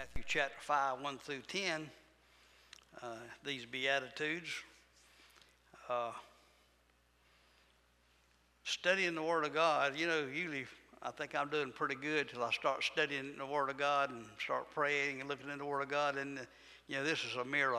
Matthew chapter 5, 1 through 10, these Beatitudes. Studying the Word of God, usually I think I'm doing pretty good till I start studying the Word of God and start praying and looking in the Word of God. And, this is a mirror.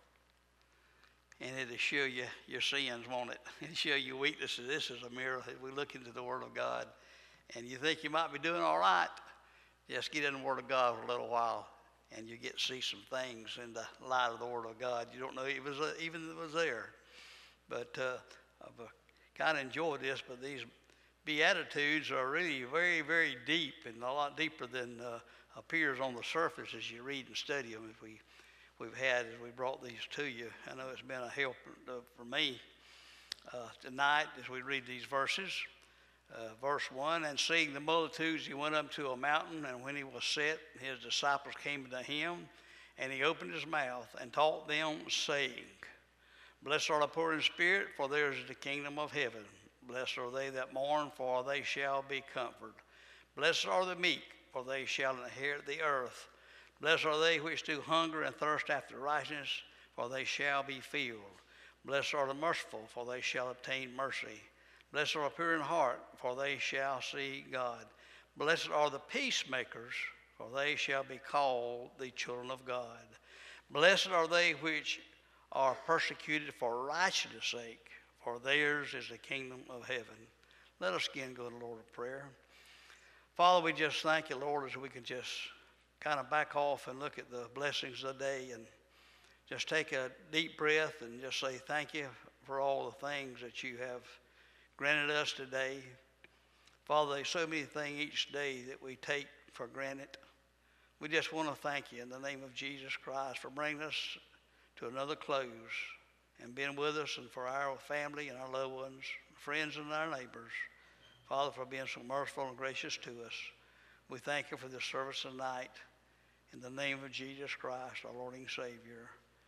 And it'll show you your sins, won't it? It'll show you weaknesses. This is a mirror. As we look into the Word of God and you think you might be doing all right, just get in the Word of God for a little while and you get to see some things in the light of the Word of God. You don't know even it was there. But I've kind of enjoyed this, but these Beatitudes are really very, very deep and a lot deeper than appears on the surface as you read and study them. As we've had as we brought these to you. I know it's been a help for me tonight as we read these verses. Verse 1, and seeing the multitudes, he went up to a mountain, and when he was set, his disciples came to him, and he opened his mouth and taught them, saying, Blessed are the poor in spirit, for theirs is the kingdom of heaven. Blessed are they that mourn, for they shall be comforted. Blessed are the meek, for they shall inherit the earth. Blessed are they which do hunger and thirst after righteousness, for they shall be filled. Blessed are the merciful, for they shall obtain mercy. Blessed are the pure in heart, for they shall see God. Blessed are the peacemakers, for they shall be called the children of God. Blessed are they which are persecuted for righteousness' sake, for theirs is the kingdom of heaven. Let us again go to the Lord of prayer. Father, we just thank you, Lord, as we can just kind of back off and look at the blessings of the day and just take a deep breath and just say thank you for all the things that you have granted us today. Father, there's so many things each day that we take for granted. We just want to thank you in the name of Jesus Christ for bringing us to another close and being with us, and for our family and our loved ones, friends and our neighbors. Father, for being so merciful and gracious to us. We thank you for this service tonight. In the name of Jesus Christ, our Lord and Savior.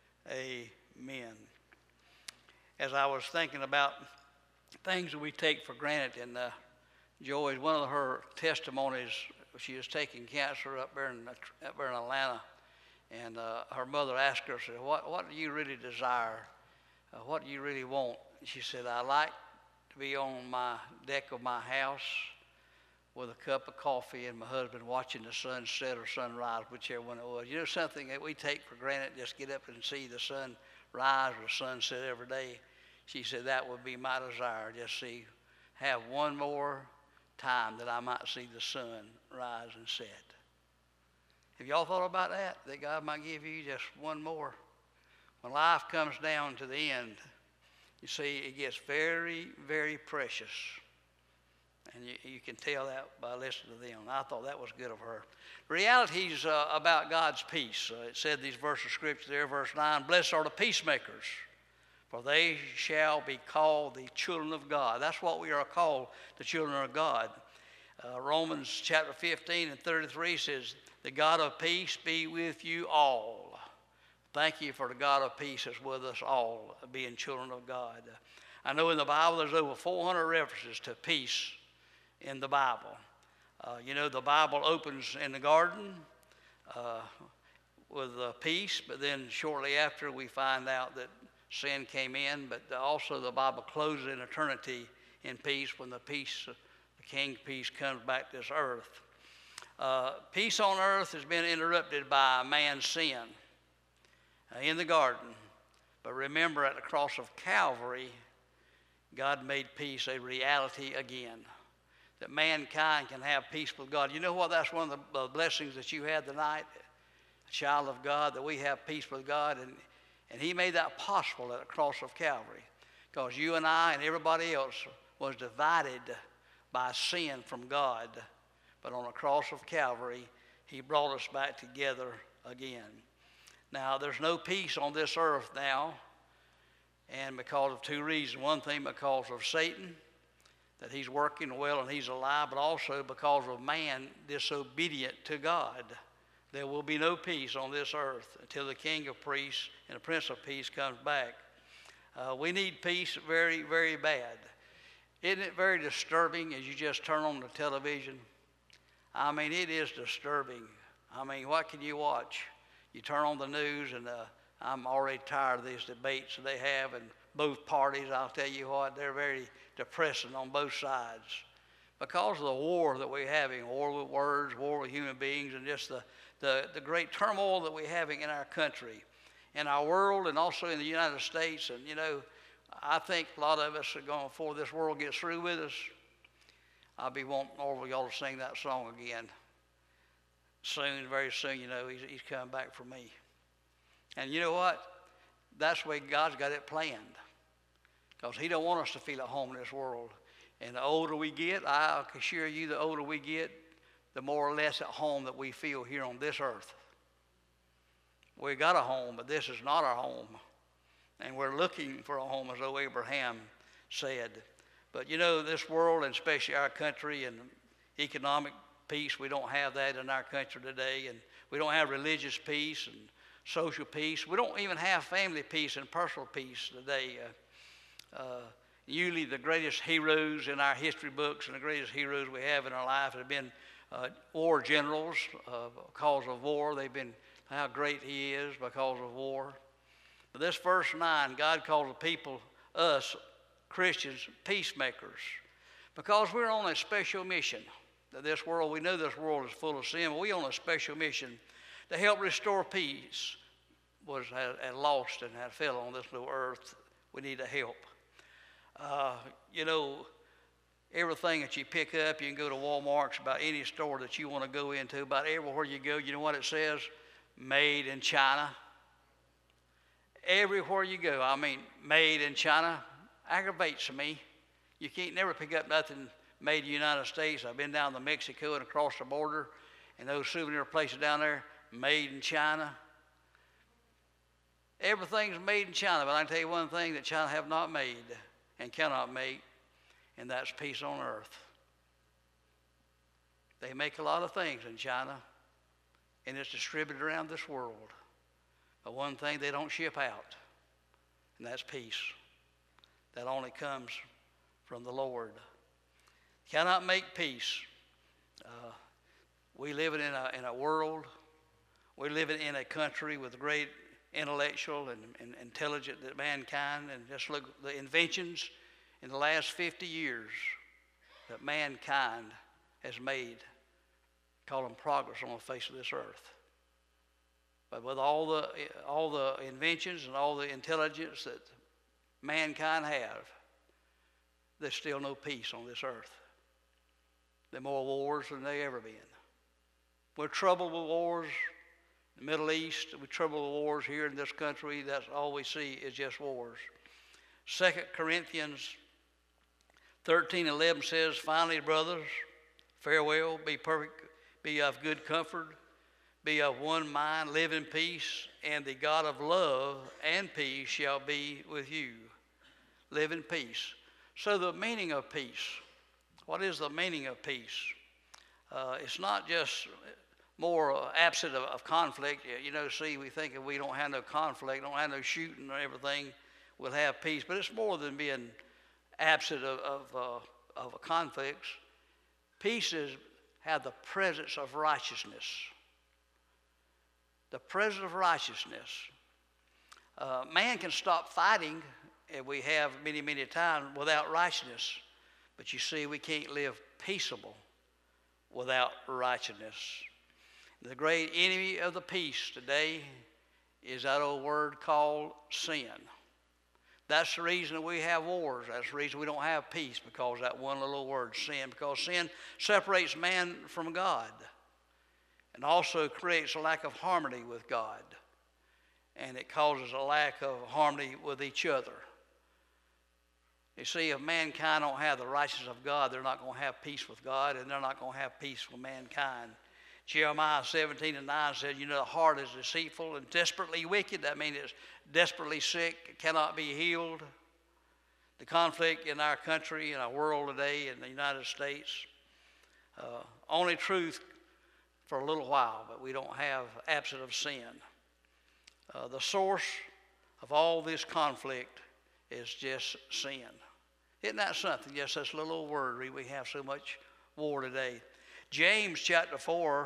Amen. As I was thinking about things that we take for granted, and Joy, one of her testimonies, she was taking cancer up there in Atlanta, and her mother asked her, said, what do you really desire? What do you really want? She said, I like to be on my deck of my house with a cup of coffee and my husband watching the sunset or sunrise, whichever one it was. Something that we take for granted, just get up and see the sun rise or sunset every day. She said that would be my desire, just have one more time that I might see the sun rise and set. Have y'all thought about that? That God might give you just one more? When life comes down to the end, you see, it gets very, very precious. And you can tell that by listening to them. I thought that was good of her. Realities about God's peace. It said these verses of Scripture there, verse 9, Blessed are the peacemakers, for they shall be called the children of God. That's what we are called, the children of God. Romans chapter 15 and 33 says, The God of peace be with you all. Thank you for the God of peace that's with us all, being children of God. I know in the Bible there's over 400 references to peace in the Bible. The Bible opens in the garden with peace, but then shortly after we find out that sin came in, but also the Bible closes in eternity in peace when the King's peace comes back to this earth. Peace on earth has been interrupted by man's sin in the garden. But remember, at the cross of Calvary, God made peace a reality again. That mankind can have peace with God. You know what? That's one of the blessings that you had tonight, a child of God, that we have peace with God. And he made that possible at the cross of Calvary. Because you and I and everybody else was divided by sin from God. But on the cross of Calvary, he brought us back together again. Now, there's no peace on this earth now, and because of two reasons. One thing, because of Satan, that he's working well and he's alive, but also because of man disobedient to God. There will be no peace on this earth until the King of Peace and the Prince of Peace comes back. We need peace very, very bad. Isn't it very disturbing as you just turn on the television? I mean, it is disturbing. I mean, what can you watch? You turn on the news, and I'm already tired of these debates that they have, and both parties, I'll tell you what, they're very depressing on both sides. Because of the war that we're having, war with words, war with human beings, and just the great turmoil that we're having in our country, in our world, and also in the United States. And, you know, I think a lot of us are going, before this world gets through with us, I'll be wanting all of y'all to sing that song again. Soon, very soon, you know, he's coming back for me. And you know what? That's the way God's got it planned. Because he don't want us to feel at home in this world. And the older we get, I can assure you, the older we get, the more or less at home that we feel here on this earth. We got a home, but this is not our home. And we're looking for a home, as though Abraham said. But you know, this world, and especially our country, and economic peace, we don't have that in our country today. And we don't have religious peace and social peace. We don't even have family peace and personal peace today. Usually the greatest heroes in our history books and the greatest heroes we have in our life have been war generals because of war. They've been how great he is because of war. But this verse 9, God calls the people, us Christians, peacemakers, because we're on a special mission. This world, we know this world is full of sin, but we're on a special mission to help restore peace. Had lost and had fell on this little earth. We need to help. You know, everything that you pick up, you can go to Walmart's, about any store that you want to go into, about everywhere you go, you know what it says? Made in China. Everywhere you go, I mean, made in China aggravates me. You can't never pick up nothing made in the United States. I've been down to Mexico and across the border, and those souvenir places down there, made in China. Everything's made in China, but I can tell you one thing that China have not made and cannot make, and that's peace on earth. They make a lot of things in China, and it's distributed around this world. But one thing they don't ship out, and that's peace. That only comes from the Lord. Cannot make peace. We live in a world, we live in a country with great intellectual and intelligent mankind, and just look at the inventions in the last 50 years that mankind has made, call them progress on the face of this earth. But with all the inventions and all the intelligence that mankind have, there's still no peace on this earth. There are more wars than there ever been. We're troubled with wars. The Middle East, we trouble with wars here in this country. That's all we see is just wars. 2 Corinthians 13:11 says, finally, brothers, farewell, be perfect, be of good comfort, be of one mind, live in peace, and the God of love and peace shall be with you. Live in peace. So the meaning of peace, what is the meaning of peace? It's not just more absent of conflict. You know, see, we think if we don't have no conflict, don't have no shooting or everything, we'll have peace. But it's more than being absent of conflicts. Peace is have the presence of righteousness. The presence of righteousness. Man can stop fighting, and we have many, many times, without righteousness. But you see, we can't live peaceable without righteousness. The great enemy of the peace today is that old word called sin. That's the reason we have wars. That's the reason we don't have peace, because that one little word, sin. Because sin separates man from God and also creates a lack of harmony with God. And it causes a lack of harmony with each other. You see, if mankind don't have the righteousness of God, they're not going to have peace with God, and they're not going to have peace with mankind. Jeremiah 17:9 said, you know, the heart is deceitful and desperately wicked. That means it's desperately sick, cannot be healed. The conflict in our country, in our world today, in the United States, only truth for a little while, but we don't have absence of sin. The source of all this conflict is just sin. Isn't that something? Just this little old word. We have so much war today. James chapter 4,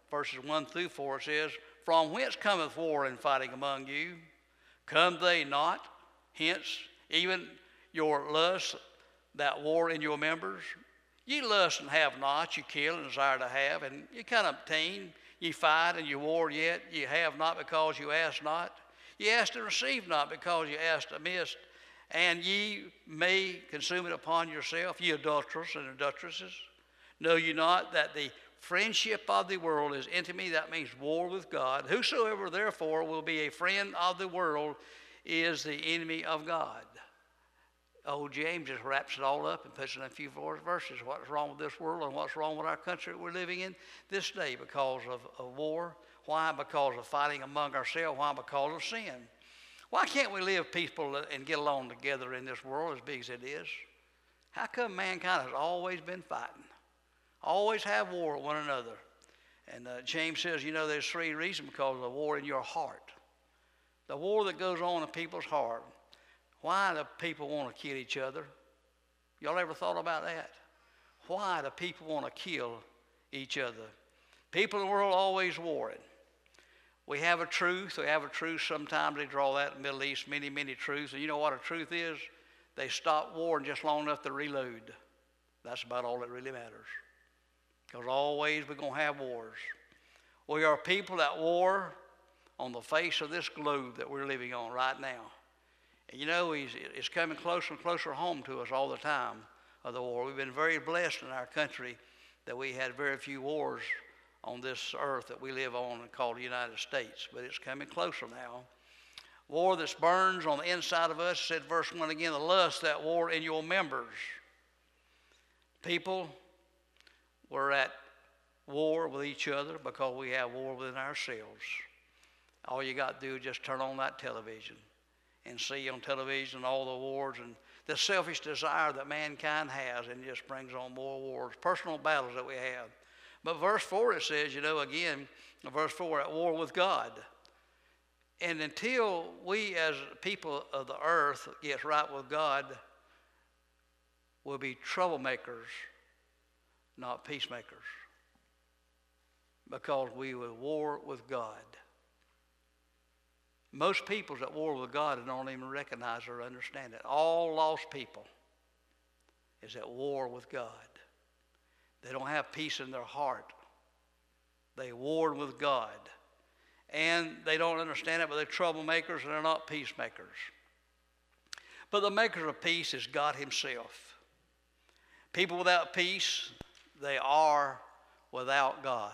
verses 1 through 4, it says, "From whence cometh war and fighting among you? Come they not hence, even your lust that war in your members? Ye lust and have not, you kill and desire to have, and ye cannot obtain. Ye fight and you war, yet ye have not because you ask not. Ye ask and receive not because ye ask amiss, and ye may consume it upon yourself, ye adulterers and adulteresses. Know ye not that the friendship of the world is enmity?" That means war with God. "Whosoever therefore will be a friend of the world is the enemy of God." Old James just wraps it all up and puts in a few verses what's wrong with this world and what's wrong with our country that we're living in this day because of war. Why? Because of fighting among ourselves. Why? Because of sin. Why can't we live peaceful and get along together in this world as big as it is? How come mankind has always been fighting? Always have war with one another. And James says, there's three reasons: because of the war in your heart. The war that goes on in people's heart. Why do people want to kill each other? Y'all ever thought about that? Why do people want to kill each other? People in the world always warring. We have a truth. We have a truth. Sometimes they draw that in the Middle East, many, many truths. And you know what a truth is? They stop warring just long enough to reload. That's about all that really matters. Because always we're going to have wars. We are people that war on the face of this globe that we're living on right now. And it's coming closer and closer home to us all the time of the war. We've been very blessed in our country that we had very few wars on this earth that we live on and called the United States. But it's coming closer now. War that burns on the inside of us, said verse 1 again, "The lust that war in your members." People, we're at war with each other because we have war within ourselves. All you got to do is just turn on that television and see on television all the wars and the selfish desire that mankind has, and it just brings on more wars, personal battles that we have. But verse 4, it says, again, verse 4, at war with God. And until we as people of the earth get right with God, we'll be troublemakers, not peacemakers, because we will war with God. Most people's at war with God and don't even recognize or understand it. All lost people is at war with God. They don't have peace in their heart. They war with God. And they don't understand it, but they're troublemakers and they're not peacemakers. But the maker of peace is God himself. People without peace, they are without God.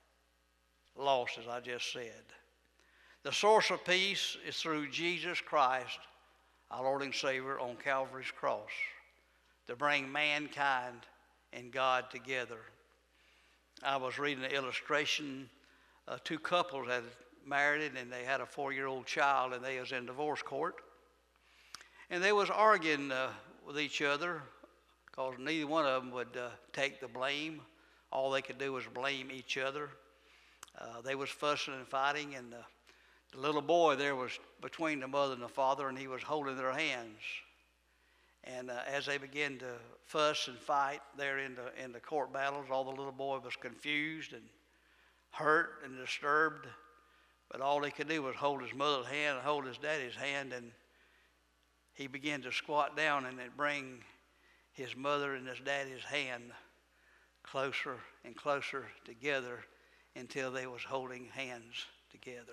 Lost, as I just said. The source of peace is through Jesus Christ, our Lord and Savior, on Calvary's cross, to bring mankind and God together. I was reading an illustration. Two couples had married and they had a 4-year-old child, and they was in divorce court. And they was arguing with each other because neither one of them would take the blame. All they could do was blame each other. They was fussing and fighting, and the little boy there was between the mother and the father, and he was holding their hands. And as they began to fuss and fight there in the court battles, all the little boy was confused and hurt and disturbed. But all he could do was hold his mother's hand and hold his daddy's hand, and he began to squat down and then bring his mother and his daddy's hand closer and closer together until they was holding hands together.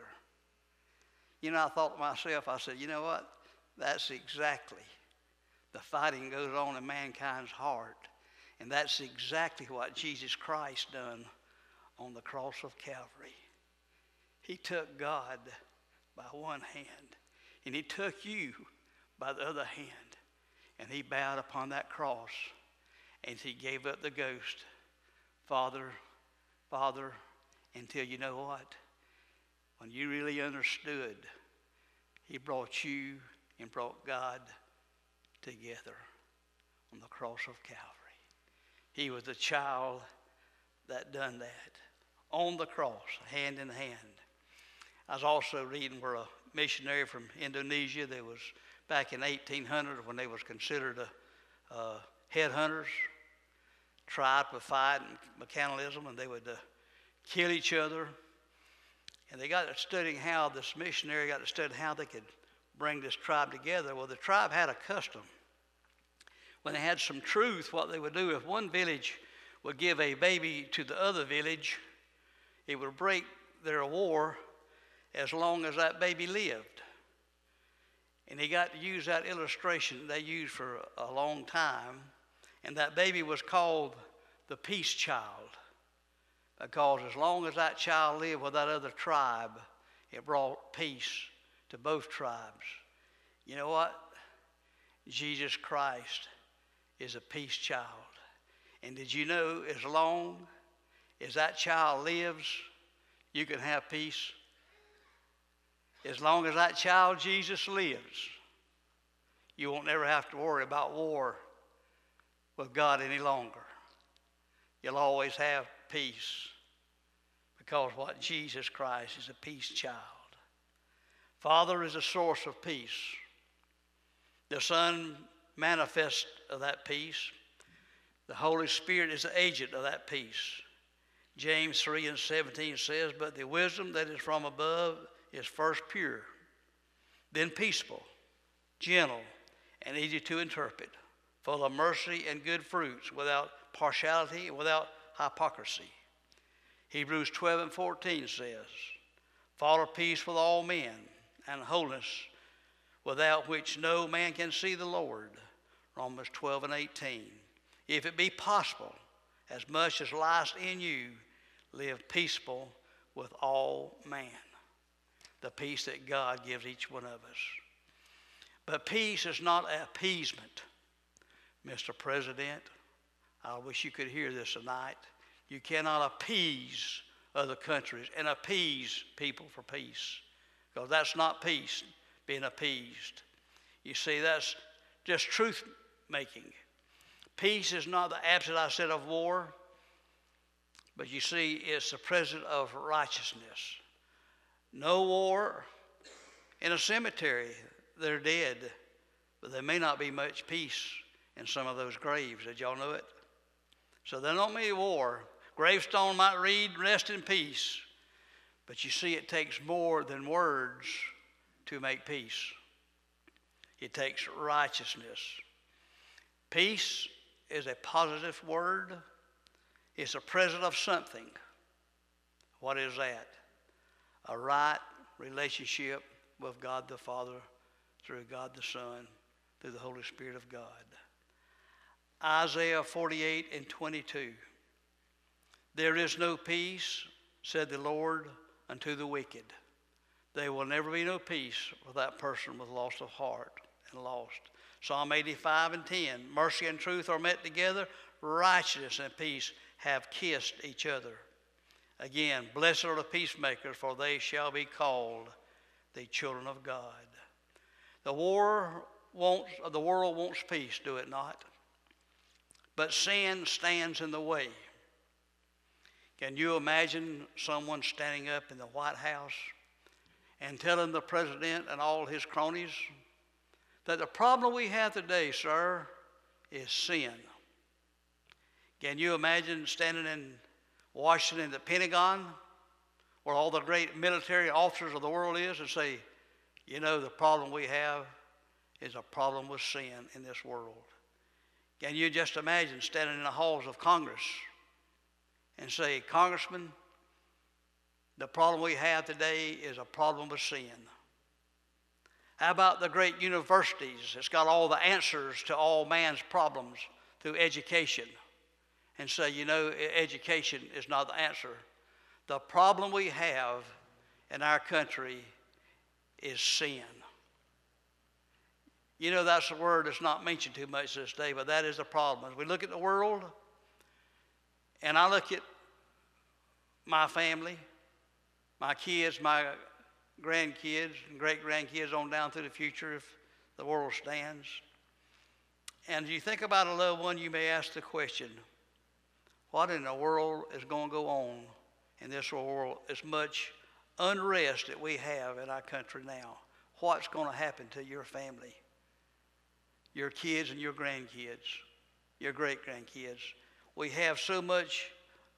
I thought to myself, I said, you know what? That's exactly the fighting goes on in mankind's heart. And that's exactly what Jesus Christ done on the cross of Calvary. He took God by one hand, and he took you by the other hand, and he bowed upon that cross, and he gave up the ghost, Father, Father, until you know what? When you really understood, he brought you and brought God together on the cross of Calvary. He was the child that done that on the cross, hand in hand. I was also reading where a missionary from Indonesia, that was back in 1800 when they was considered headhunters, tried with fight and mechanism, and they would kill each other. And they got to studying how, this missionary got to study how they could bring this tribe together. Well, the tribe had a custom. When they had some truth, what they would do, if one village would give a baby to the other village, it would break their war as long as that baby lived. And he got to use that illustration they used for a long time. And that baby was called the peace child, because as long as that child lived with that other tribe, it brought peace to both tribes. You know what? Jesus Christ is a peace child. And did you know, as long as that child lives, you can have peace? As long as that child Jesus lives, you won't ever have to worry about war with God any longer. You'll always have peace, because what? Jesus Christ is a peace child. Father is a source of peace. The Son manifest of that peace. The Holy Spirit is the agent of that peace. James 3:17 says, but the wisdom that is from above is first pure, then peaceable, gentle, and easy to interpret, full of mercy and good fruits, without partiality and without hypocrisy. Hebrews 12:14 says, follow peace with all men and holiness, without which no man can see the Lord. Romans 12:18. If it be possible, as much as lies in you, live peaceable with all men. The peace that God gives each one of us. But peace is not appeasement. Mr. President, I wish you could hear this tonight. You cannot appease other countries and appease people for peace, because that's not peace, being appeased. You see, that's just truth making. Peace is not the absence, I said, of war, but you see, it's the presence of righteousness. No war in a cemetery. They're dead, but there may not be much peace in some of those graves. Did y'all know it? So there don't be war. Gravestone might read, rest in peace. But you see, it takes more than words to make peace. It takes righteousness. Peace is a positive word. It's a present of something. What is that? A right relationship with God the Father, through God the Son, through the Holy Spirit of God. Isaiah 48:22. There is no peace, said the Lord, unto the wicked. There will never be no peace for that person with loss of heart and lost. Psalm 85:10. Mercy and truth are met together. Righteousness and peace have kissed each other. Again, blessed are the peacemakers, for they shall be called the children of God. The world wants peace, do it not? But sin stands in the way. Can you imagine someone standing up in the White House and telling the president and all his cronies that the problem we have today, sir, is sin? Can you imagine standing in Washington, the Pentagon, where all the great military officers of the world is, and say, you know, the problem we have is a problem with sin in this world? Can you just imagine standing in the halls of Congress and say, Congressman, the problem we have today is a problem with sin? How about the great universities that's got all the answers to all man's problems through education, and say, you know, education is not the answer. The problem we have in our country is sin. You know, that's a word that's not mentioned too much this day, but that is the problem. As we look at the world, and I look at my family, my kids, my grandkids, and great-grandkids on down through the future, if the world stands, and you think about a loved one, you may ask the question, what in the world is going to go on in this world? As much unrest that we have in our country now, what's going to happen to your family, your kids and your grandkids, your great-grandkids? We have so much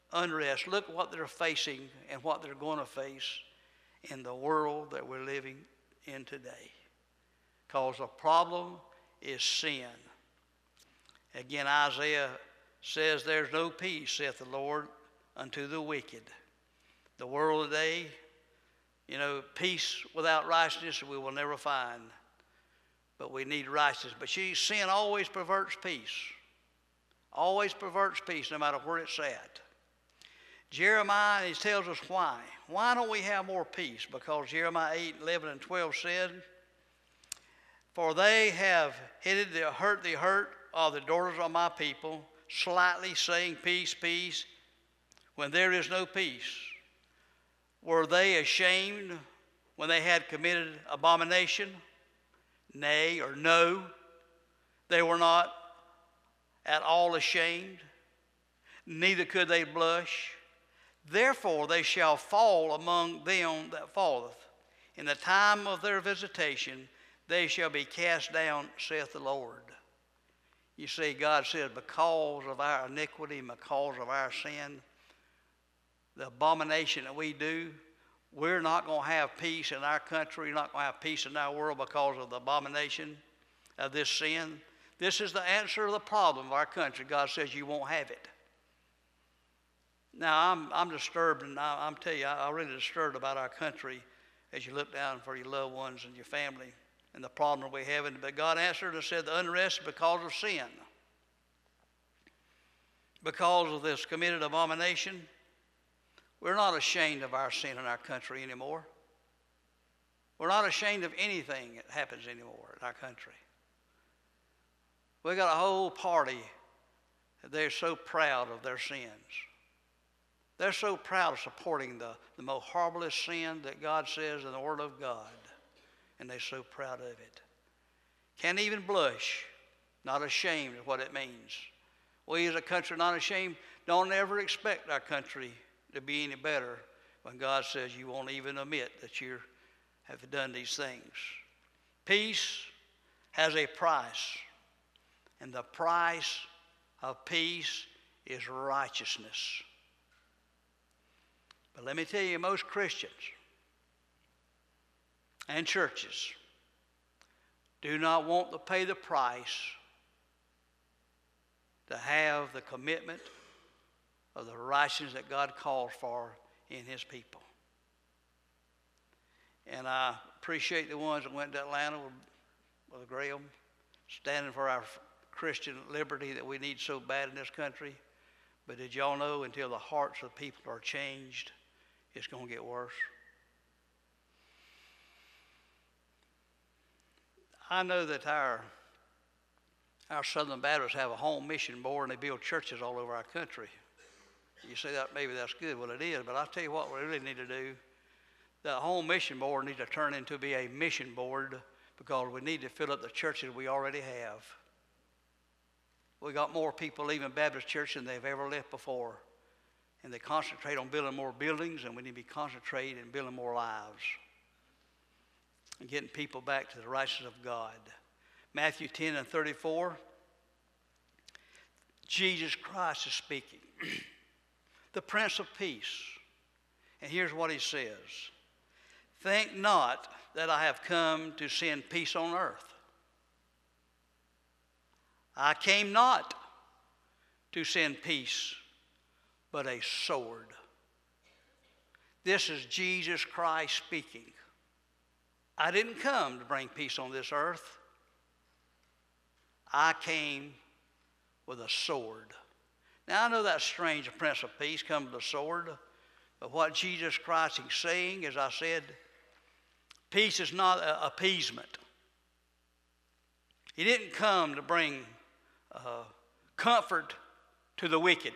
unrest. Look what they're facing and what they're going to face in the world that we're living in today. Because the problem is sin. Again, Isaiah says, there's no peace, saith the Lord, unto the wicked. The world today, peace without righteousness we will never find. But we need righteousness. But sin always perverts peace. Always perverts peace, no matter where it's at. Jeremiah, he tells us why. Why don't we have more peace? Because Jeremiah 8, 11, and 12 said, for they have hurt the hurt of the daughters of my people, slightly saying, peace, peace, when there is no peace. Were they ashamed when they had committed abomination? Nay, or no, they were not at all ashamed, neither could they blush. Therefore they shall fall among them that falleth. In the time of their visitation they shall be cast down, saith the Lord. You see, God says, because of our iniquity, because of our sin, the abomination that we do, we're not going to have peace in our country. We're not going to have peace in our world because of the abomination of this sin. This is the answer to the problem of our country. God says you won't have it. Now, I'm disturbed, and I'm telling you, I'm really disturbed about our country as you look down for your loved ones and your family and the problem we're having. But God answered and said the unrest is because of sin. Because of this committed abomination, we're not ashamed of our sin in our country anymore. We're not ashamed of anything that happens anymore in our country. We got a whole party that they're so proud of their sins. They're so proud of supporting the most horriblest sin that God says in the Word of God. And they're so proud of it. Can't even blush, not ashamed of what it means. We as a country not ashamed, don't ever expect our country to be any better when God says you won't even admit that you have done these things. Peace has a price, and the price of peace is righteousness. But let me tell you, most Christians and churches do not want to pay the price to have the commitment of the righteousness that God calls for in His people. And I appreciate the ones that went to Atlanta with Graham, standing for our Christian liberty that we need so bad in this country. But did y'all know until the hearts of people are changed, it's going to get worse? I know that our Southern Baptists have a home mission board and they build churches all over our country. You say that maybe that's good. Well, it is, but I'll tell you what we really need to do. The home mission board needs to turn into be a mission board because we need to fill up the churches we already have. We got more people leaving Baptist church than they've ever left before. And they concentrate on building more buildings, and we need to be concentrating on building more lives and getting people back to the righteousness of God. Matthew 10 and 34, Jesus Christ is speaking. The Prince of Peace. And here's what He says. Think not that I have come to send peace on earth. I came not to send peace, but a sword. This is Jesus Christ speaking. I didn't come to bring peace on this earth. I came with a sword. Now, I know that's strange, a Prince of Peace comes with a sword, but what Jesus Christ is saying, as I said, peace is not appeasement. He didn't come to bring comfort to the wicked.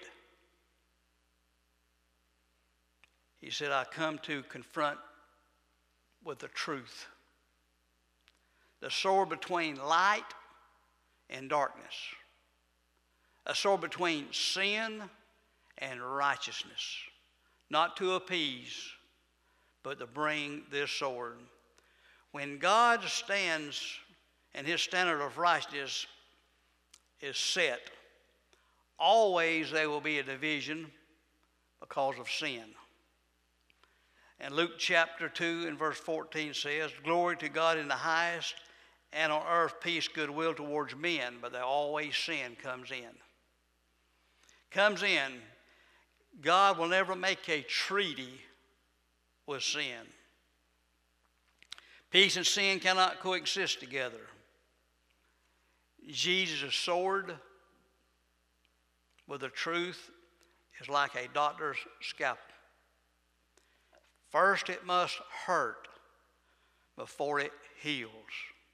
He said, I come to confront with the truth. The sword between light and darkness. A sword between sin and righteousness. Not to appease, but to bring this sword. When God stands and His standard of righteousness is set, always there will be a division because of sin. And Luke chapter 2 and verse 14 says, "Glory to God in the highest, and on earth peace, goodwill towards men," but there always sin comes in. Comes in. God will never make a treaty with sin. Peace and sin cannot coexist together. Jesus' sword with the truth is like a doctor's scalpel. First, it must hurt before it heals.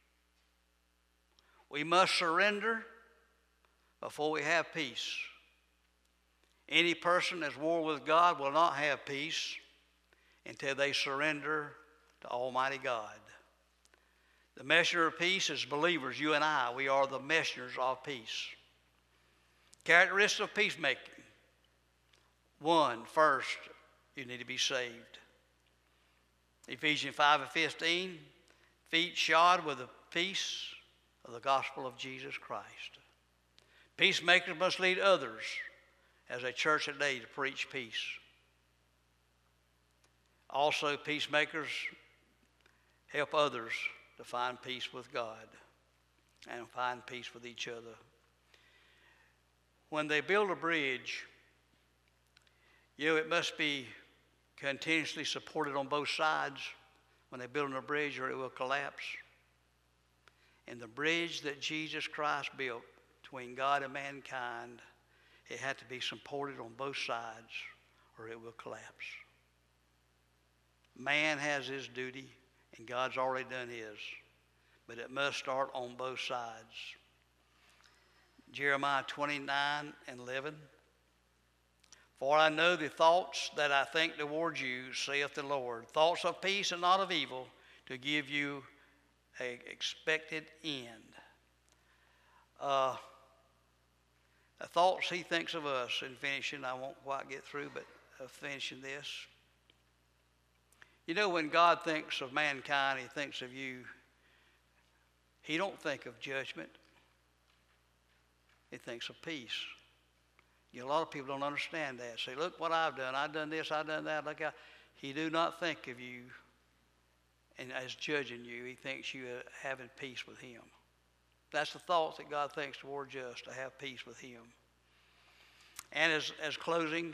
We must surrender before we have peace. Any person that's war with God will not have peace until they surrender to Almighty God. The messenger of peace is believers, you and I. We are the messengers of peace. Characteristics of peacemaking. One, first, you need to be saved. Ephesians 5 and 15, feet shod with the peace of the gospel of Jesus Christ. Peacemakers must lead others as a church today to preach peace. Also, peacemakers help others to find peace with God and find peace with each other. When they build a bridge, it must be continuously supported on both sides when they're building a bridge, or it will collapse. And the bridge that Jesus Christ built between God and mankind, it had to be supported on both sides, or it will collapse. Man has his duty, and God's already done his, but it must start on both sides. Jeremiah 29 and 11. For I know the thoughts that I think towards you, saith the Lord, thoughts of peace and not of evil, to give you an expected end. The thoughts he thinks of us, in finishing, I won't quite get through, but finishing this. When God thinks of mankind, he thinks of you. He don't think of judgment. He thinks of peace. A lot of people don't understand that. Say, look what I've done. I've done this, I've done that. Look how. He do not think of you and as judging you. He thinks you having peace with him. That's the thoughts that God thinks towards us, to have peace with him. And as closing,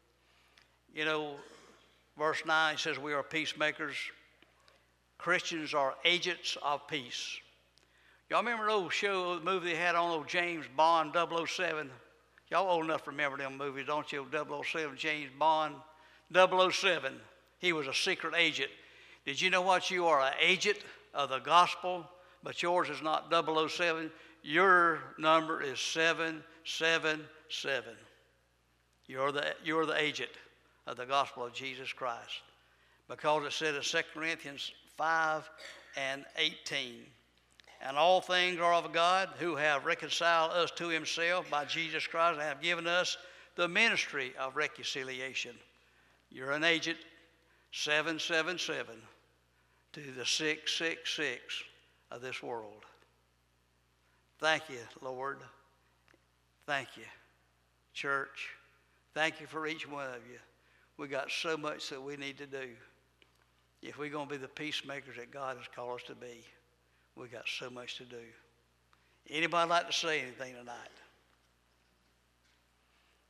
verse 9 says we are peacemakers. Christians are agents of peace. Y'all remember the old show, the movie they had on, old James Bond 007? Y'all old enough to remember them movies, don't you? 007, James Bond 007. He was a secret agent. Did you know what? You are an agent of the gospel, but yours is not 007. Your number is 777. You're the agent of the gospel of Jesus Christ. Because it said in 2 Corinthians 5 and 18, and all things are of God, who have reconciled us to himself by Jesus Christ, and have given us the ministry of reconciliation. You're an agent, 777, to the 666 of this world. Thank you, Lord. Thank you, church. Thank you for each one of you. We got so much that we need to do. If we're going to be the peacemakers that God has called us to be, we got so much to do. Anybody like to say anything tonight?